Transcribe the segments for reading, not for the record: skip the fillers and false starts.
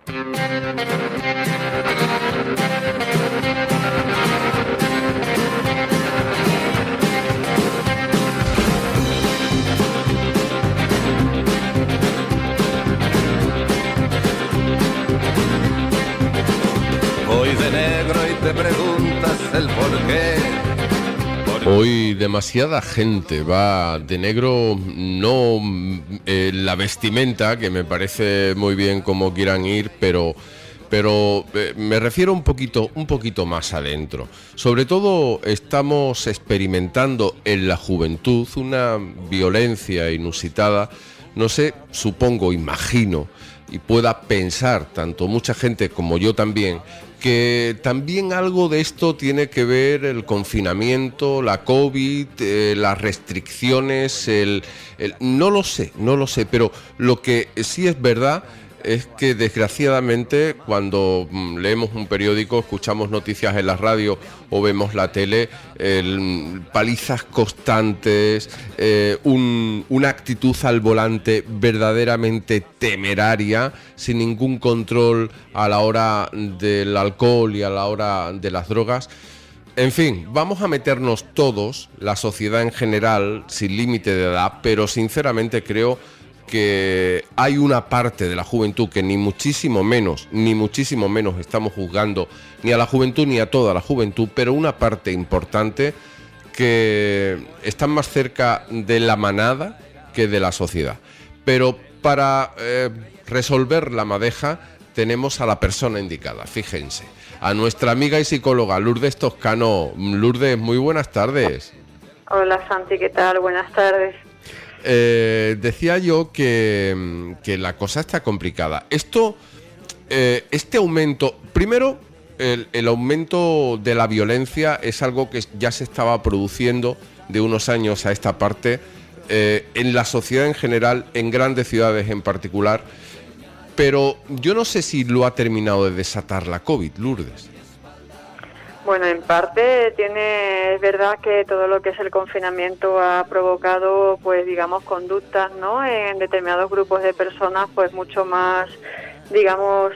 Voy de negro y te preguntas el porqué. Hoy demasiada gente va de negro, no la vestimenta, que me parece muy bien como quieran ir, pero me refiero un poquito más adentro. Sobre todo estamos experimentando en la juventud una violencia inusitada, no sé, supongo, imagino, y pueda pensar tanto mucha gente como yo también, que también algo de esto tiene que ver el confinamiento, la COVID, las restricciones, no lo sé, pero lo que sí es verdad es que desgraciadamente cuando leemos un periódico, escuchamos noticias en la radio o vemos la tele, palizas constantes, una actitud al volante verdaderamente temeraria, sin ningún control a la hora del alcohol y a la hora de las drogas. En fin, vamos a meternos todos, la sociedad en general, sin límite de edad, pero sinceramente creo que hay una parte de la juventud que ni muchísimo menos estamos juzgando ni a la juventud ni a toda la juventud, pero una parte importante que están más cerca de la manada que de la sociedad. Pero para resolver la madeja tenemos a la persona indicada, fíjense, a nuestra amiga y psicóloga Lourdes Toscano. Lourdes, muy buenas tardes. Hola Santi, ¿qué tal? Buenas tardes. Decía yo que la cosa está complicada. Este aumento, primero, el aumento de la violencia es algo que ya se estaba produciendo de unos años a esta parte, en la sociedad en general, en grandes ciudades en particular, pero yo no sé si lo ha terminado de desatar la COVID, Lourdes. Bueno, en parte es verdad que todo lo que es el confinamiento ha provocado, pues digamos, conductas, ¿no?, en determinados grupos de personas, pues mucho más, digamos,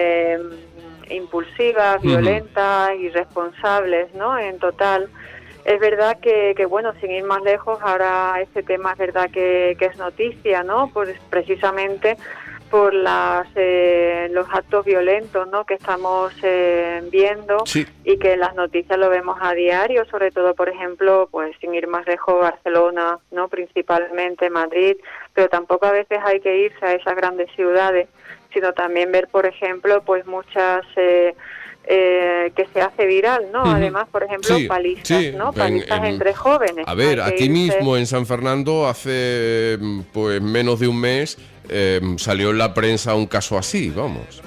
impulsivas, violentas, irresponsables, ¿no?, en total. Es verdad que bueno, sin ir más lejos, ahora este tema es verdad que es noticia, ¿no?, pues precisamente por los actos violentos, ¿no?, que estamos viendo, sí, y que en las noticias lo vemos a diario, sobre todo, por ejemplo, pues sin ir más lejos, Barcelona, ¿no?, principalmente Madrid, pero tampoco a veces hay que irse a esas grandes ciudades, sino también ver, por ejemplo, pues muchas que se hace viral, ¿no? Además, por ejemplo, sí, palizas, sí, ¿no? Palizas entre jóvenes. A ver, aquí mismo en San Fernando hace pues menos de un mes salió en la prensa un caso así, vamos.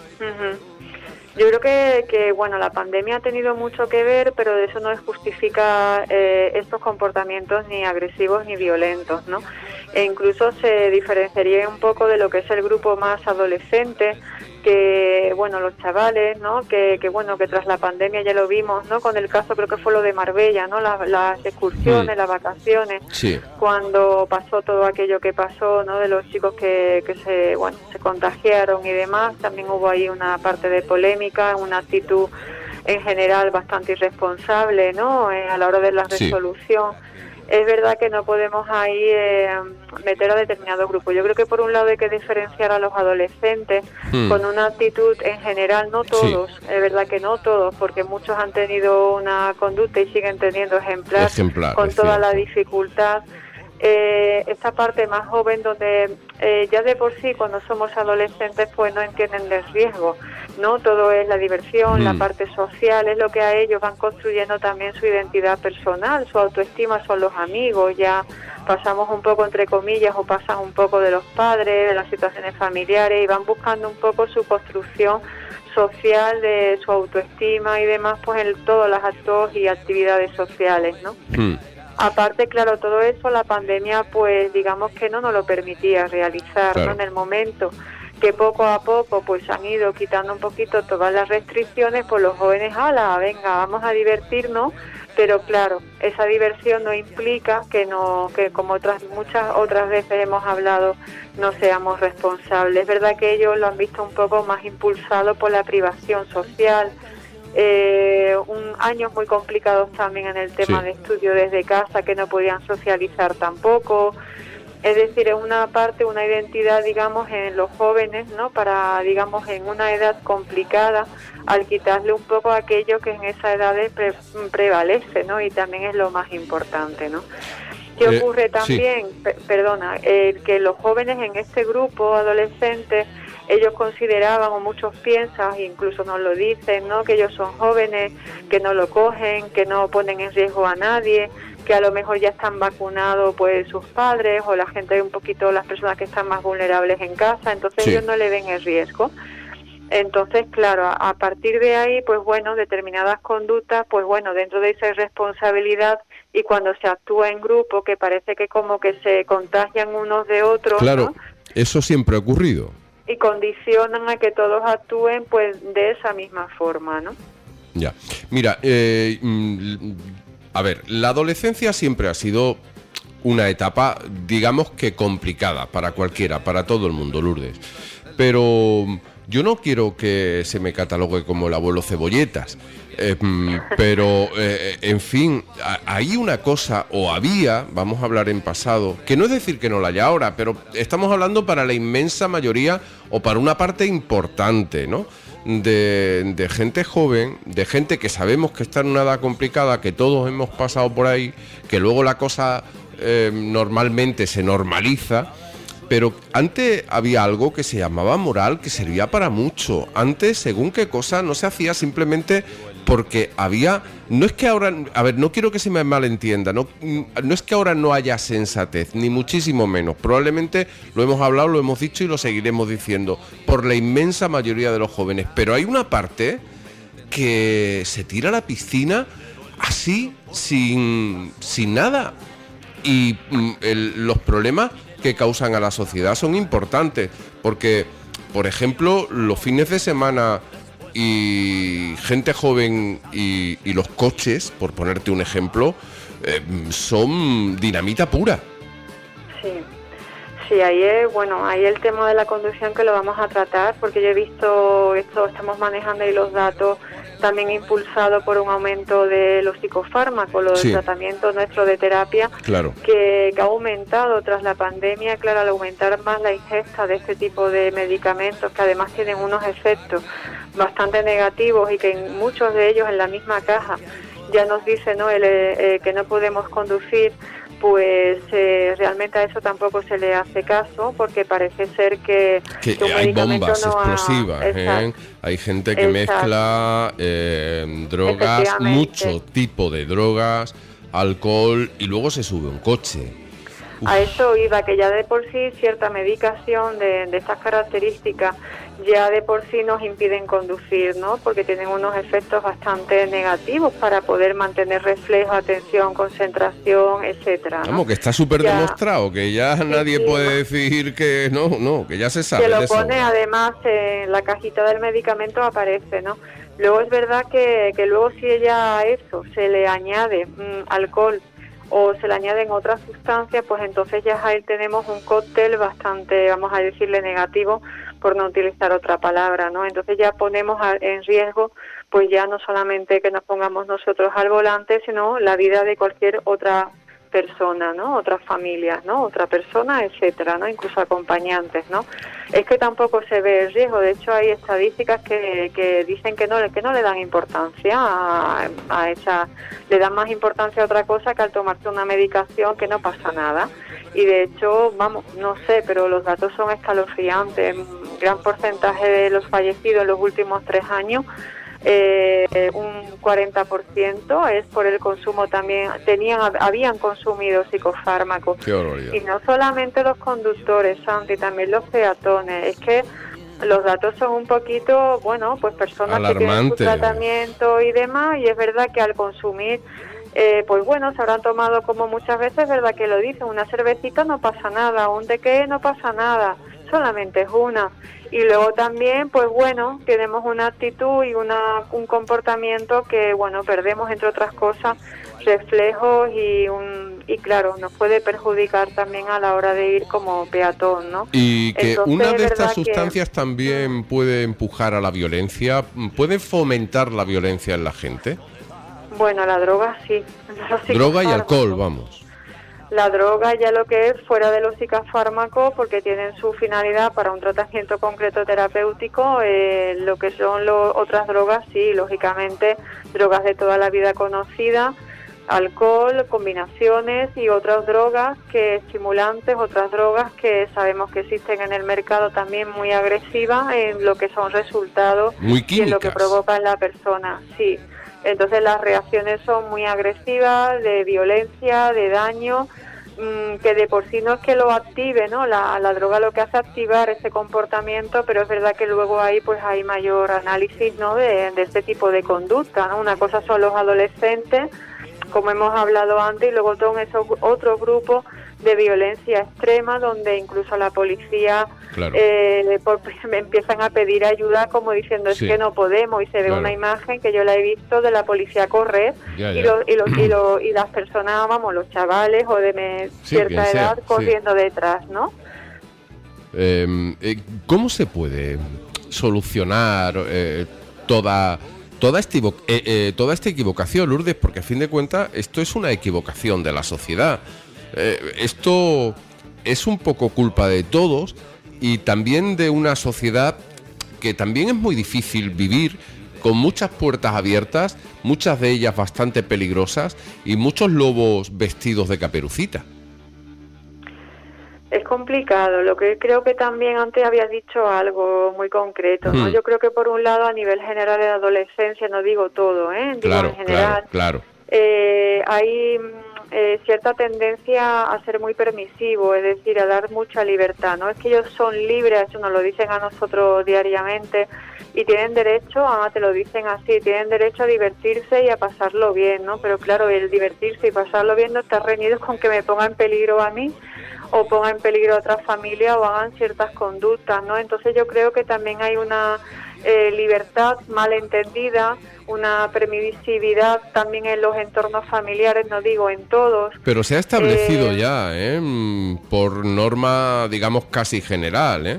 Yo creo que bueno, la pandemia ha tenido mucho que ver, pero eso no justifica estos comportamientos ni agresivos ni violentos, ¿no? E incluso se diferenciaría un poco de lo que es el grupo más adolescente, que bueno, los chavales, ¿no?, que bueno, que tras la pandemia ya lo vimos, ¿no?, con el caso, creo que fue lo de Marbella, ¿no?, las excursiones, las vacaciones, sí, cuando pasó todo aquello que pasó, ¿no?, de los chicos que se contagiaron y demás. También hubo ahí una parte de polémica, una actitud en general bastante irresponsable, ¿no?, a la hora de la resolución. Sí. Es verdad que no podemos ahí meter a determinado grupo. Yo creo que por un lado hay que diferenciar a los adolescentes con una actitud en general, no todos, sí, es verdad que no todos, porque muchos han tenido una conducta y siguen teniendo ejemplar con toda la dificultad. Esta parte más joven donde ya de por sí cuando somos adolescentes pues no entienden del riesgo, ¿no? Todo es la diversión, la parte social, es lo que a ellos van construyendo también su identidad personal, su autoestima son los amigos, ya pasamos un poco entre comillas o pasan un poco de los padres, de las situaciones familiares y van buscando un poco su construcción social de su autoestima y demás pues en todos los actos y actividades sociales, ¿no? Aparte, claro, todo eso la pandemia pues digamos que no nos lo permitía realizar, ¿no?, en el momento. que poco a poco pues han ido quitando un poquito todas las restricciones, pues los jóvenes, ¡hala, venga, vamos a divertirnos! Pero claro, esa diversión no implica que como muchas otras veces hemos hablado, no seamos responsables. Es verdad que ellos lo han visto un poco más impulsado por la privación social, años muy complicados también en el tema de estudio desde casa, que no podían socializar tampoco. Es decir, es una parte, una identidad, digamos, en los jóvenes, ¿no? Para, digamos, en una edad complicada, al quitarle un poco aquello que en esa edad prevalece, ¿no? Y también es lo más importante, ¿no? ¿Qué ocurre también? Sí. Que los jóvenes en este grupo adolescentes, ellos consideraban, o muchos piensan, incluso nos lo dicen, ¿no? Que ellos son jóvenes, que no lo cogen, que no ponen en riesgo a nadie, que a lo mejor ya están vacunados pues sus padres o la gente, un poquito las personas que están más vulnerables en casa, entonces ellos no le ven el riesgo. Entonces, claro, a partir de ahí, pues bueno, determinadas conductas, pues bueno, dentro de esa irresponsabilidad y cuando se actúa en grupo, que parece que como que se contagian unos de otros, claro, ¿no? Eso siempre ha ocurrido. Y condicionan a que todos actúen pues de esa misma forma, ¿no? Ya, mira, a ver, la adolescencia siempre ha sido una etapa, digamos que complicada para cualquiera, para todo el mundo, Lourdes. Pero yo no quiero que se me catalogue como el abuelo Cebolletas. Pero, en fin, hay una cosa, o había, vamos a hablar en pasado, que no es decir que no la haya ahora, pero estamos hablando para la inmensa mayoría o para una parte importante, ¿no? De gente joven, de gente que sabemos que está en una edad complicada, que todos hemos pasado por ahí, que luego la cosa normalmente se normaliza, pero antes había algo que se llamaba moral, que servía para mucho. Antes, según qué cosa, no se hacía simplemente porque había... No es que ahora... A ver, no quiero que se me malentienda, no es que ahora no haya sensatez, ni muchísimo menos. Probablemente lo hemos hablado, lo hemos dicho y lo seguiremos diciendo por la inmensa mayoría de los jóvenes. Pero hay una parte que se tira a la piscina así, sin nada. Y los problemas que causan a la sociedad son importantes, porque, por ejemplo, los fines de semana y gente joven y los coches, por ponerte un ejemplo, son dinamita pura. Sí, ahí ahí el tema de la conducción que lo vamos a tratar, porque yo he visto esto, estamos manejando ahí los datos también impulsado por un aumento de los psicofármacos, los tratamientos nuestros de terapia, que ha aumentado tras la pandemia, claro, al aumentar más la ingesta de este tipo de medicamentos, que además tienen unos efectos bastante negativos y que en muchos de ellos en la misma caja ya nos dice, ¿no? Que no podemos conducir, pues realmente a eso tampoco se le hace caso, porque parece ser que un hay bombas explosivas, hay gente que mezcla drogas, mucho tipo de drogas, alcohol, y luego se sube un coche. A eso iba, que ya de por sí cierta medicación de estas características ya de por sí nos impiden conducir, ¿no? Porque tienen unos efectos bastante negativos para poder mantener reflejo, atención, concentración, etcétera, ¿no? Vamos, que está súper demostrado, que ya nadie puede decir que no, que ya se sabe. Que lo pone además en la cajita del medicamento, aparece, ¿no? Luego es verdad que luego si ella a eso se le añade alcohol o se le añaden otras sustancias, pues entonces ya ahí tenemos un cóctel bastante, vamos a decirle, negativo, por no utilizar otra palabra, ¿no? Entonces ya ponemos en riesgo, pues ya no solamente que nos pongamos nosotros al volante, sino la vida de cualquier otra persona, ¿no? Otras familias, ¿no? Otra persona, etcétera, ¿no? Incluso acompañantes, ¿no? Es que tampoco se ve el riesgo. De hecho, hay estadísticas que dicen que no le dan importancia a esa, le dan más importancia a otra cosa que al tomarse una medicación, que no pasa nada. Y de hecho, vamos, no sé, pero los datos son escalofriantes. Un gran porcentaje de los fallecidos en los últimos 3 años, un 40% es por el consumo también, habían consumido psicofármacos. Qué barbaridad. Y no solamente los conductores, Santi, también los peatones. Es que los datos son un poquito, bueno, pues personas alarmante, que tienen su tratamiento y demás, y es verdad que al consumir, pues bueno, se habrán tomado, como muchas veces, verdad que lo dicen, una cervecita no pasa nada, un tequé no pasa nada, solamente es una. Y luego también, pues bueno, tenemos una actitud y un comportamiento que, bueno, perdemos, entre otras cosas, reflejos y claro, nos puede perjudicar también a la hora de ir como peatón, ¿no? Y que Entonces, una de es verdad estas sustancias también puede empujar a la violencia, puede fomentar la violencia en la gente. Bueno, la droga sí. Droga y alcohol, vamos. La droga ya lo que es fuera de los psicofármacos, porque tienen su finalidad para un tratamiento concreto terapéutico, lo que son otras drogas, sí, lógicamente, drogas de toda la vida conocida, alcohol, combinaciones y otras drogas que estimulantes, otras drogas que sabemos que existen en el mercado también muy agresivas en lo que son resultados muy y en lo que provoca en la persona, sí. Entonces las reacciones son muy agresivas, de violencia, de daño, que de por sí no es que lo active, ¿no? La droga lo que hace es activar ese comportamiento, pero es verdad que luego ahí pues hay mayor análisis, ¿no? de este tipo de conducta, ¿no? Una cosa son los adolescentes, como hemos hablado antes, y luego son esos otros grupos de violencia extrema donde incluso la policía claro. Me empiezan a pedir ayuda como diciendo es que no podemos, y se ve una imagen que yo la he visto de la policía correr y las personas, vamos, los chavales o de cierta edad corriendo detrás, ¿no? ¿Cómo se puede solucionar toda esta equivocación, Lourdes? Porque a fin de cuentas esto es una equivocación de la sociedad. Esto es un poco culpa de todos y también de una sociedad que también es muy difícil vivir, con muchas puertas abiertas, muchas de ellas bastante peligrosas y muchos lobos vestidos de caperucita. Es complicado. Lo que creo que también antes habías dicho algo muy concreto, ¿no? Yo creo que por un lado a nivel general de la adolescencia, no digo todo, digo claro, en general, claro. Hay cierta tendencia a ser muy permisivo, es decir, a dar mucha libertad, ¿no? Es que ellos son libres, eso nos lo dicen a nosotros diariamente, y tienen derecho, te lo dicen así, tienen derecho a divertirse y a pasarlo bien, ¿no? Pero claro, el divertirse y pasarlo bien no está reñido con que me ponga en peligro a mí o ponga en peligro a otra familia o hagan ciertas conductas, ¿no? Entonces yo creo que también hay una libertad mal entendida, una permisividad también en los entornos familiares, no digo en todos. Pero se ha establecido ya, por norma, digamos, casi general,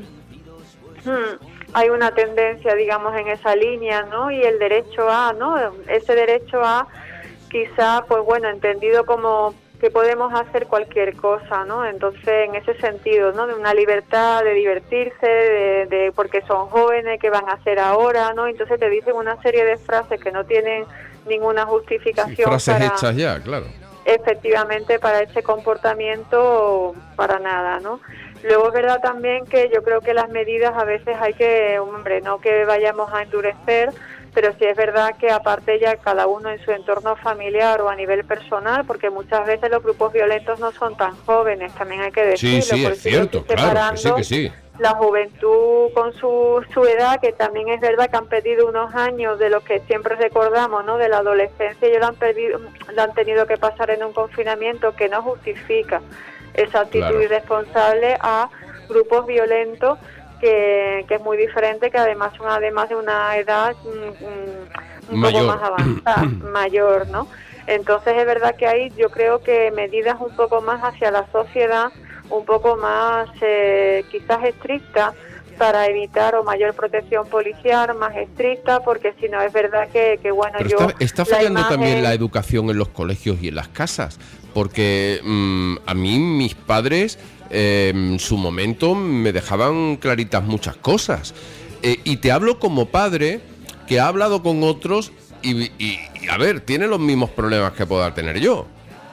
Hay una tendencia, digamos, en esa línea, ¿no? Y el derecho a, ¿no? Ese derecho a, quizá, pues bueno, entendido como que podemos hacer cualquier cosa, ¿no? Entonces, en ese sentido, ¿no? De una libertad de divertirse, de porque son jóvenes, ¿qué van a hacer ahora, ¿no? Entonces te dicen una serie de frases que no tienen ninguna justificación. Sí, frases hechas ya, claro. Efectivamente, para ese comportamiento, para nada, ¿no? Luego es verdad también que yo creo que las medidas a veces hay que, no que vayamos a endurecer, pero sí es verdad que aparte ya cada uno en su entorno familiar o a nivel personal, porque muchas veces los grupos violentos no son tan jóvenes, también hay que decirlo. Sí, es cierto, claro, que sí. La juventud con su edad, que también es verdad que han perdido unos años de los que siempre recordamos, ¿no? De la adolescencia, ellos lo han tenido que pasar en un confinamiento que no justifica esa actitud irresponsable a grupos violentos que es muy diferente, que además son de una edad un poco más avanzada, mayor, ¿no? Entonces es verdad que hay, yo creo que medidas un poco más hacia la sociedad, un poco más quizás estrictas, para evitar o mayor protección policial, más estricta, porque si no es verdad que bueno, pero está fallando también la educación en los colegios y en las casas, porque a mí mis padres en su momento me dejaban claritas muchas cosas, y te hablo como padre que ha hablado con otros y a ver, tiene los mismos problemas que pueda tener yo.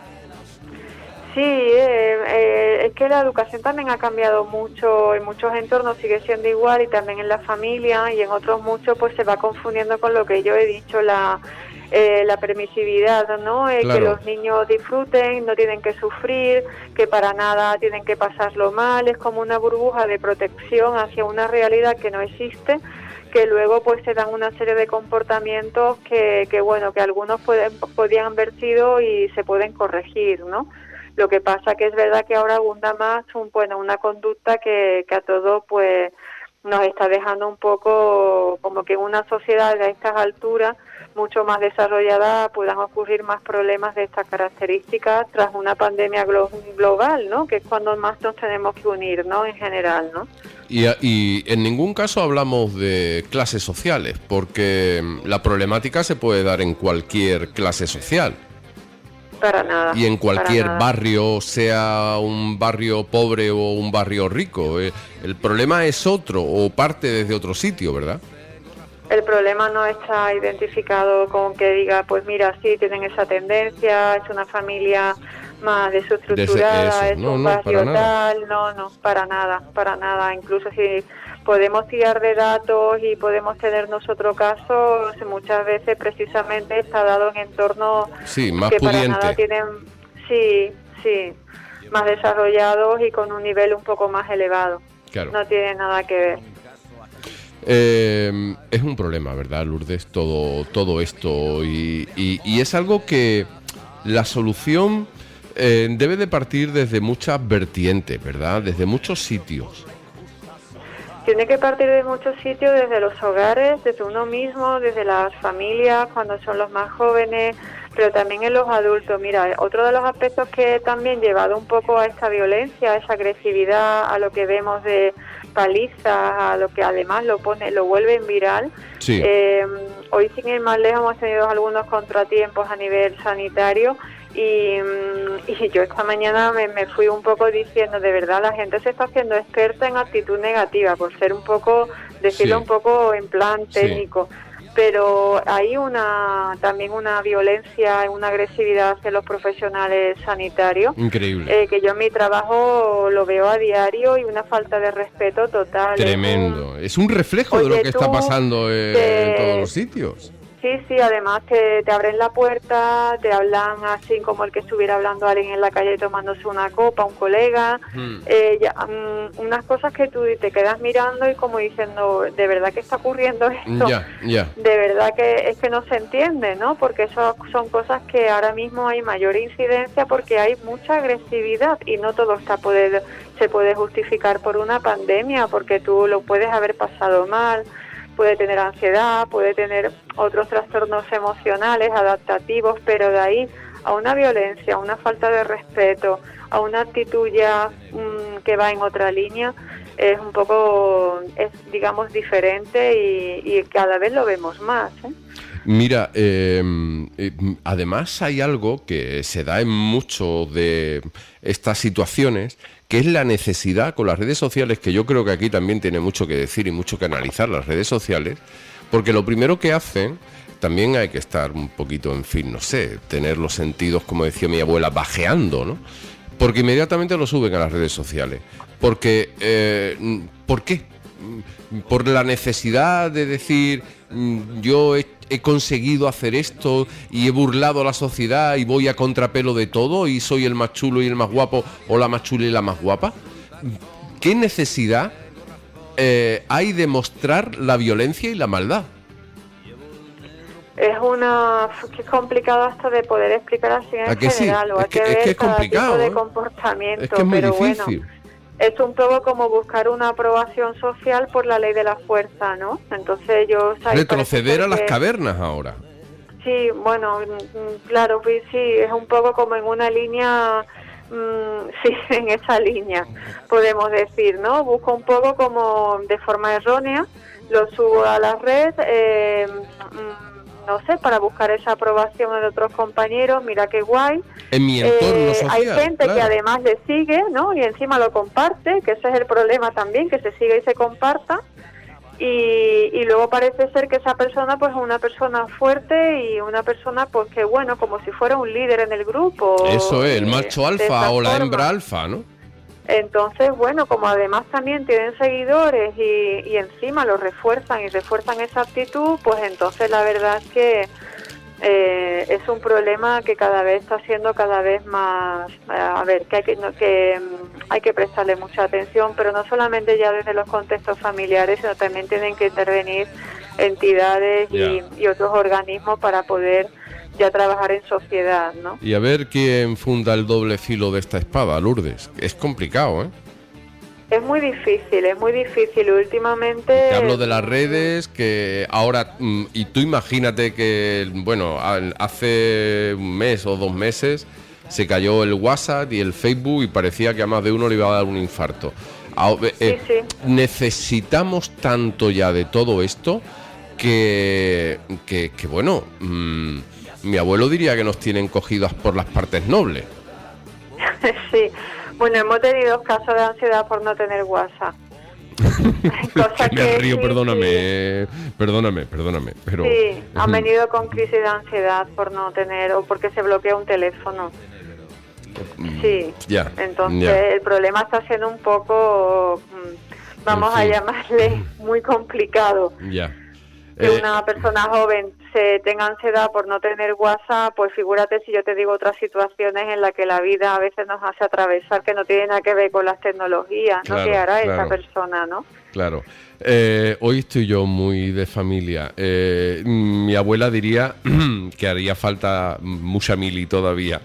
Sí, es que la educación también ha cambiado mucho, en muchos entornos sigue siendo igual, y también en la familia, y en otros muchos pues se va confundiendo con lo que yo he dicho, la permisividad, ¿no? Claro. Que los niños disfruten, no tienen que sufrir, que para nada tienen que pasarlo mal, es como una burbuja de protección hacia una realidad que no existe, que luego pues se dan una serie de comportamientos que bueno, que algunos podían haber sido y se pueden corregir, ¿no? Lo que pasa que es verdad que ahora abunda más una conducta que a todos pues nos está dejando un poco como que en una sociedad a estas alturas mucho más desarrollada puedan ocurrir más problemas de estas características tras una pandemia global, ¿no? Que es cuando más nos tenemos que unir, ¿no? En general, ¿no? Y en ningún caso hablamos de clases sociales, porque la problemática se puede dar en cualquier clase social. Para nada. Y en cualquier barrio, sea un barrio pobre o un barrio rico. El problema es otro o parte desde otro sitio, ¿verdad? El problema no está identificado con que diga, pues mira, sí, tienen esa tendencia, es una familia más desestructurada, es un barrio tal, no, para nada. Incluso si podemos tirar de datos y podemos tener nosotros casos, muchas veces precisamente está dado en entornos más que pudiente. para nada tienen, sí, más desarrollados y con un nivel un poco más elevado. Claro. No tiene nada que ver. Es un problema, ¿verdad, Lourdes? Todo esto y es algo que la solución debe de partir desde muchas vertientes, ¿verdad? Desde muchos sitios. Tiene que partir de muchos sitios, desde los hogares, desde uno mismo, desde las familias, cuando son los más jóvenes, pero también en los adultos. Mira, otro de los aspectos que también llevado un poco a esta violencia, a esa agresividad, a lo que vemos de palizas, a lo que además lo vuelven viral. Sí. Hoy, sin ir más lejos, hemos tenido algunos contratiempos a nivel sanitario y yo esta mañana me fui un poco diciendo, de verdad, la gente se está haciendo experta en actitud negativa, por ser un poco, decirlo un poco en plan técnico. Pero hay también una violencia, una agresividad hacia los profesionales sanitarios. Increíble. Que yo en mi trabajo lo veo a diario y una falta de respeto total. Tremendo. Es un reflejo de lo que está pasando en todos los sitios. Sí, además te abren la puerta, te hablan así como el que estuviera hablando a alguien en la calle tomándose una copa, un colega, unas cosas que tú te quedas mirando y como diciendo, ¿de verdad que está ocurriendo esto? De verdad que es que no se entiende, ¿no? Porque eso son cosas que ahora mismo hay mayor incidencia porque hay mucha agresividad y no todo se puede justificar por una pandemia, porque tú lo puedes haber pasado mal, puede tener ansiedad, puede tener otros trastornos emocionales, adaptativos, pero de ahí a una violencia, a una falta de respeto, a una actitud ya que va en otra línea, es un poco, digamos, diferente y cada vez lo vemos más, ¿eh? Mira, además hay algo que se da en muchas de estas situaciones, que es la necesidad con las redes sociales, que yo creo que aquí también tiene mucho que decir y mucho que analizar las redes sociales, porque lo primero que hacen, también hay que estar un poquito, en fin, no sé, tener los sentidos, como decía mi abuela, bajeando, ¿no? Porque inmediatamente lo suben a las redes sociales. Porque, ¿por qué? Por la necesidad de decir, yo he conseguido hacer esto y he burlado a la sociedad y voy a contrapelo de todo y soy el más chulo y el más guapo o la más chula y la más guapa. ¿Qué necesidad hay de mostrar la violencia y la maldad? Es que es complicado hasta de poder explicar así en general, o hay que ver es cada complicado, tipo de comportamiento, es que es muy pero difícil. Bueno, es un poco como buscar una aprobación social por la ley de la fuerza, ¿no? Entonces retroceder a las cavernas ahora. Sí, bueno, claro, pues sí, es un poco como en una línea, sí, en esa línea, podemos decir, ¿no? Busco un poco como de forma errónea, lo subo a la red, no sé, para buscar esa aprobación de otros compañeros, mira qué guay. En mi entorno social, hay gente que además le sigue, ¿no? Y encima lo comparte, que ese es el problema también, que se siga y se comparta. Y luego parece ser que esa persona pues es una persona fuerte y una persona pues que bueno, como si fuera un líder en el grupo. Eso es, el macho alfa o la hembra alfa, ¿no? Entonces, bueno, como además también tienen seguidores y encima lo refuerzan y refuerzan esa actitud, pues entonces la verdad es que es un problema que cada vez está siendo cada vez más, a ver, que hay que prestarle mucha atención, pero no solamente ya desde los contextos familiares, sino también tienen que intervenir entidades y otros organismos para poder y a trabajar en sociedad, ¿no? Y a ver quién funda el doble filo de esta espada, Lourdes. Es complicado, ¿eh? Es muy difícil. Últimamente... Te hablo de las redes, que ahora... Y tú imagínate que, bueno, hace un mes o 2 meses se cayó el WhatsApp y el Facebook y parecía que a más de uno le iba a dar un infarto. Sí. Necesitamos tanto ya de todo esto que bueno, mi abuelo diría que nos tienen cogidas por las partes nobles. Sí. Bueno, hemos tenido casos de ansiedad por no tener WhatsApp. Cosa que me río, perdóname, pero... Sí, han venido con crisis de ansiedad por no tener, o porque se bloquea un teléfono. Sí, ya. Entonces el problema está siendo un poco, vamos a llamarle, muy complicado. Ya. Que una persona joven se tenga ansiedad por no tener WhatsApp, pues figúrate si yo te digo otras situaciones en las que la vida a veces nos hace atravesar que no tiene nada que ver con las tecnologías, claro, ¿no? ¿Qué hará claro. esa persona, no? Claro. Hoy estoy yo muy de familia. Mi abuela diría que haría falta mucha mili todavía.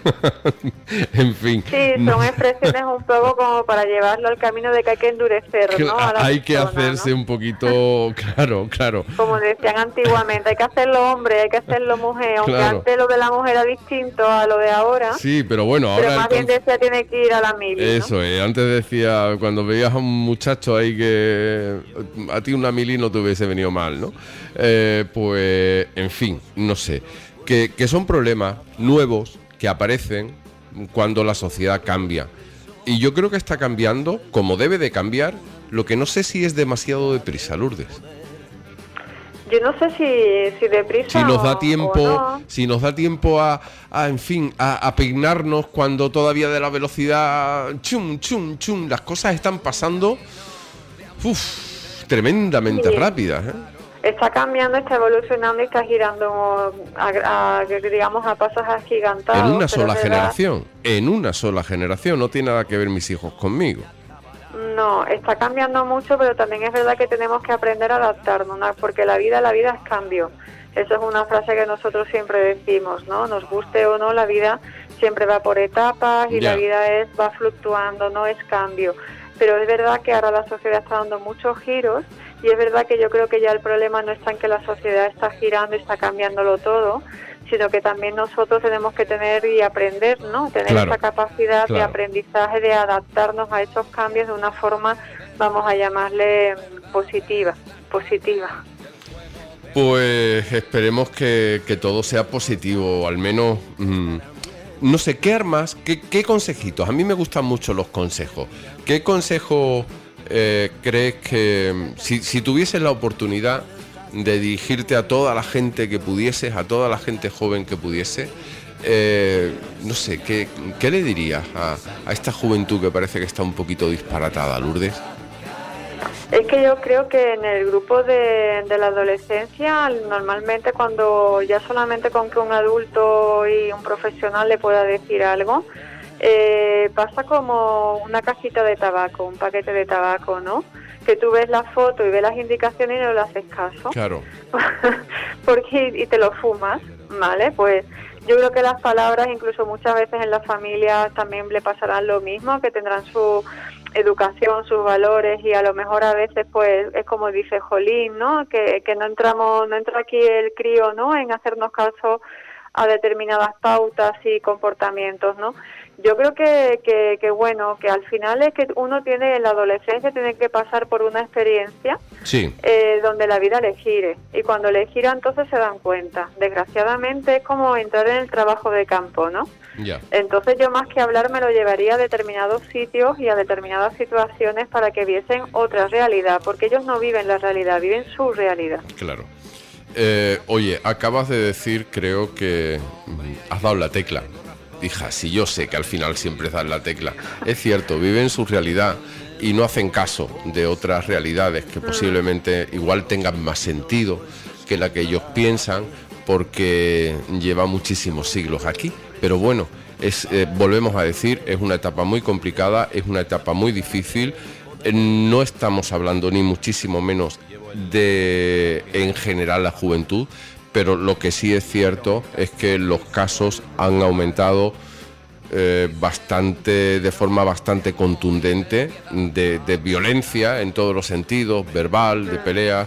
En fin. Sí, son expresiones un poco como para llevarlo al camino de que hay que endurecer, ¿no? Hay que hacerse, ¿no?, un poquito, claro. Como decían antiguamente, hay que hacerlo hombre, hay que hacerlo mujer, aunque antes lo de la mujer era distinto a lo de ahora. Sí, pero bueno, ahora... Pero más bien decía, tiene que ir a la mili, eso, ¿no? Antes decía, cuando veías a un muchacho ahí que a ti una mili no te hubiese venido mal, ¿no? Pues, en fin, no sé. Que son problemas nuevos que aparecen cuando la sociedad cambia. Y yo creo que está cambiando como debe de cambiar, lo que no sé si es demasiado deprisa, Lourdes. Yo no sé si deprisa si nos da tiempo, no. Si nos da tiempo a peinarnos cuando todavía de la velocidad chum, las cosas están pasando tremendamente rápidas, ¿eh? Está cambiando, está evolucionando y está girando digamos a pasos agigantados. En una sola generación, no tiene nada que ver mis hijos conmigo. No, está cambiando mucho, pero también es verdad que tenemos que aprender a adaptarnos, ¿no? Porque la vida es cambio. Eso es una frase que nosotros siempre decimos, ¿no? Nos guste o no, la vida siempre va por etapas y la vida va fluctuando, no es cambio. Pero es verdad que ahora la sociedad está dando muchos giros y es verdad que yo creo que ya el problema no está en que la sociedad está girando y está cambiándolo todo, sino que también nosotros tenemos que tener y aprender, ¿no? Tener esa capacidad de aprendizaje, de adaptarnos a esos cambios de una forma, vamos a llamarle positiva. Pues esperemos que todo sea positivo, al menos, no sé, ¿qué armas, qué consejitos? A mí me gustan mucho los consejos. ¿Qué consejo crees que, si tuvieses la oportunidad de dirigirte a toda la gente que pudieses, a toda la gente joven que pudiese, no sé, ¿qué le dirías a esta juventud que parece que está un poquito disparatada, Lourdes? Es que yo creo que en el grupo de la adolescencia, normalmente cuando ya solamente con que un adulto y un profesional le pueda decir algo, pasa como una cajita de tabaco, un paquete de tabaco, ¿no? Que tú ves la foto y ves las indicaciones y no le haces caso. Claro. Y te lo fumas, ¿vale? Pues yo creo que las palabras, incluso muchas veces en las familias también le pasarán lo mismo, que tendrán su educación, sus valores, y a lo mejor a veces pues es como dice Jolín, ¿no? Que no entra aquí el crío, ¿no? En hacernos caso a determinadas pautas y comportamientos, ¿no? Yo creo que bueno, que al final es que uno tiene en la adolescencia tiene que pasar por una experiencia donde la vida le gire, y cuando le gira entonces se dan cuenta. Desgraciadamente es como entrar en el trabajo de campo, ¿no? Entonces yo más que hablar me lo llevaría a determinados sitios y a determinadas situaciones para que viesen otra realidad, porque ellos no viven la realidad, viven su realidad. Claro. Oye, acabas de decir, creo que has dado la tecla. Hija, si yo sé que al final siempre das la tecla. Es cierto, viven su realidad y no hacen caso de otras realidades que posiblemente igual tengan más sentido que la que ellos piensan, porque lleva muchísimos siglos aquí. Pero bueno, volvemos a decir, es una etapa muy complicada, es una etapa muy difícil. No estamos hablando ni muchísimo menos de, en general, la juventud, pero lo que sí es cierto es que los casos han aumentado de forma bastante contundente, de violencia en todos los sentidos, verbal, de pelea,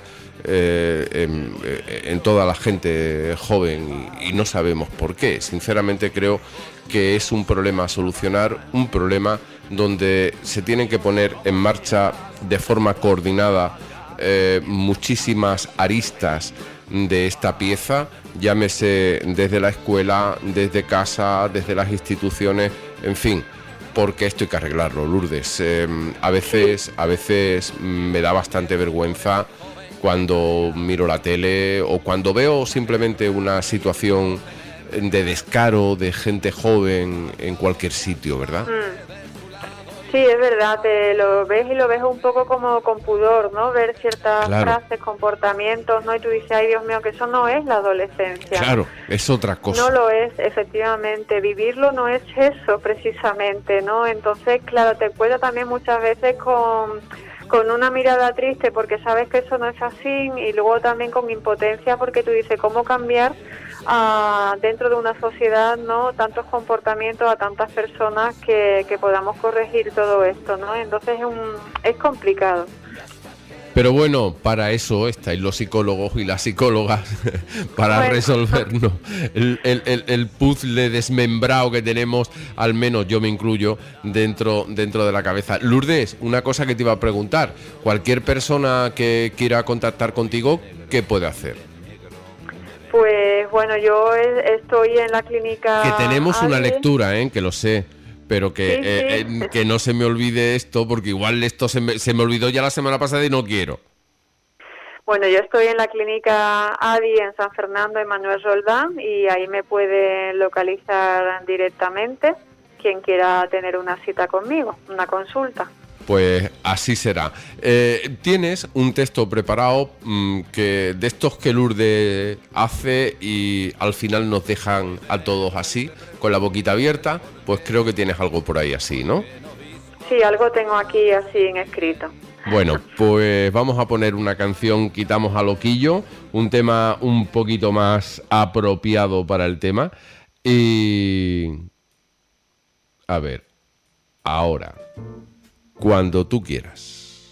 en toda la gente joven, y no sabemos por qué. Sinceramente creo que es un problema a solucionar, un problema donde se tienen que poner en marcha de forma coordinada muchísimas aristas de esta pieza, llámese desde la escuela, desde casa, desde las instituciones, en fin, porque esto hay que arreglarlo, Lourdes. A veces me da bastante vergüenza cuando miro la tele o cuando veo simplemente una situación de descaro de gente joven en cualquier sitio, ¿verdad? Sí, es verdad, te lo ves y lo ves un poco como con pudor, ¿no? Ver ciertas frases, comportamientos, ¿no? Y tú dices, ay, Dios mío, que eso no es la adolescencia. Claro, es otra cosa. No lo es, efectivamente. Vivirlo no es eso, precisamente, ¿no? Entonces, claro, te cuesta también muchas veces con una mirada triste porque sabes que eso no es así, y luego también con impotencia porque tú dices, ¿cómo cambiar dentro de una sociedad, no, tantos comportamientos a tantas personas que podamos corregir todo esto, ¿no? Entonces es complicado. Pero bueno, para eso estáis los psicólogos y las psicólogas para resolvernos el puzzle desmembrado que tenemos, al menos yo me incluyo, dentro de la cabeza. Lourdes, una cosa que te iba a preguntar, cualquier persona que quiera contactar contigo, ¿qué puede hacer? Pues bueno, yo estoy en la clínica... Que tenemos una lectura, que lo sé, pero que no se me olvide esto, porque igual esto se me olvidó ya la semana pasada y no quiero. Bueno, yo estoy en la clínica ADI en San Fernando, en Manuel Roldán, y ahí me pueden localizar directamente quien quiera tener una cita conmigo, una consulta. Pues así será. Tienes un texto preparado que de estos que Lourdes hace y al final nos dejan a todos así, con la boquita abierta. Pues creo que tienes algo por ahí así, ¿no? Sí, algo tengo aquí así en escrito. Bueno, pues vamos a poner una canción, Quitamos a Loquillo, un tema un poquito más apropiado para el tema. Y... a ver, ahora... Cuando tú quieras.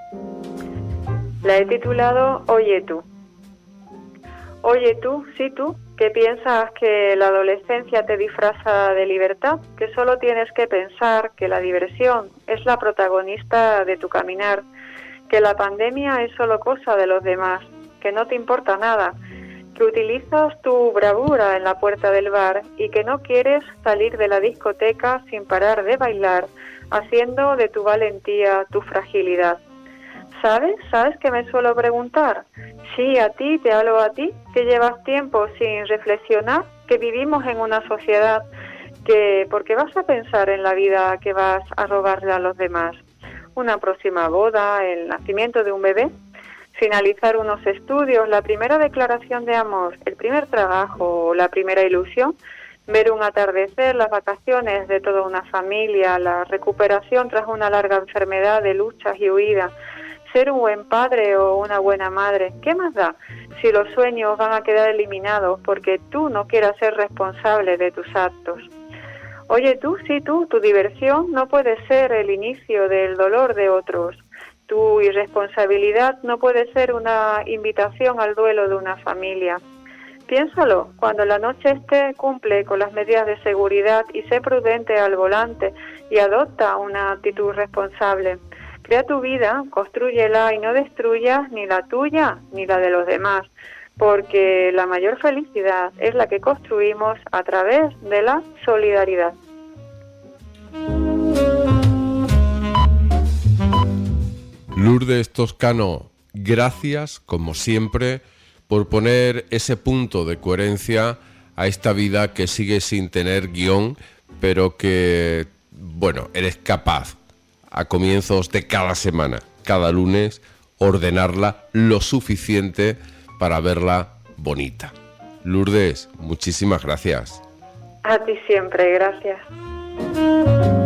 La he titulado Oye tú. Oye tú, sí tú, que piensas que la adolescencia te disfraza de libertad, que solo tienes que pensar que la diversión es la protagonista de tu caminar, que la pandemia es solo cosa de los demás, que no te importa nada, que utilizas tu bravura en la puerta del bar y que no quieres salir de la discoteca sin parar de bailar, haciendo de tu valentía tu fragilidad. ¿Sabes? ¿Sabes qué me suelo preguntar? Sí, a ti, te hablo a ti, que llevas tiempo sin reflexionar, que vivimos en una sociedad que, ¿por qué vas a pensar en la vida que vas a robarle a los demás? Una próxima boda, el nacimiento de un bebé, finalizar unos estudios, la primera declaración de amor, el primer trabajo, la primera ilusión, ver un atardecer, las vacaciones de toda una familia, la recuperación tras una larga enfermedad de luchas y huidas, ser un buen padre o una buena madre. ¿Qué más da si los sueños van a quedar eliminados porque tú no quieras ser responsable de tus actos? Oye tú, sí tú, tu diversión no puede ser el inicio del dolor de otros. Tu irresponsabilidad no puede ser una invitación al duelo de una familia. Piénsalo, cuando la noche esté, cumple con las medidas de seguridad y sé prudente al volante y adopta una actitud responsable. Crea tu vida, constrúyela y no destruyas ni la tuya ni la de los demás, porque la mayor felicidad es la que construimos a través de la solidaridad. Lourdes Toscano, gracias, como siempre, por poner ese punto de coherencia a esta vida que sigue sin tener guión, pero que, bueno, eres capaz a comienzos de cada semana, cada lunes, ordenarla lo suficiente para verla bonita. Lourdes, muchísimas gracias. A ti siempre, gracias.